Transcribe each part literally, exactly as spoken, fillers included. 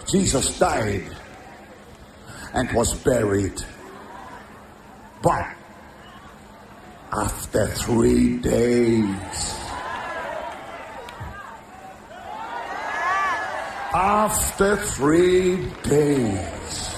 Jesus died and was buried. But after three days, after three days,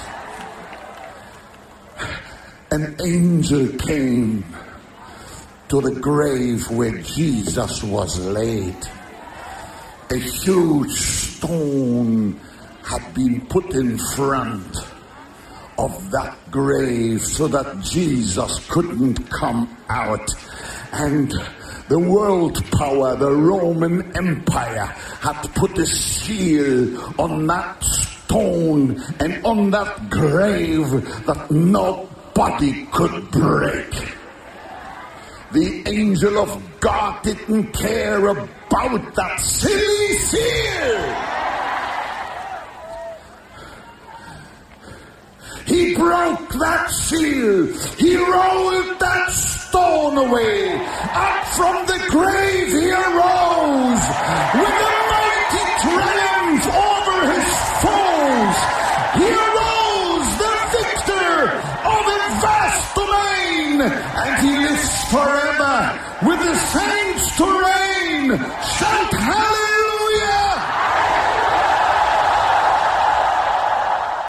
an angel came to the grave where Jesus was laid. A huge stone had been put in front of that grave so that Jesus couldn't come out. And the world power, the Roman Empire, had put a seal on that stone and on that grave that nobody could break. The angel of God didn't care about that silly seal. He broke that seal. He rolled that stone away. Up from the grave he arose with a mighty triumph over his foes. He arose the victor of a vast domain, and he lives forever with the saints to reign. Shout hallelujah!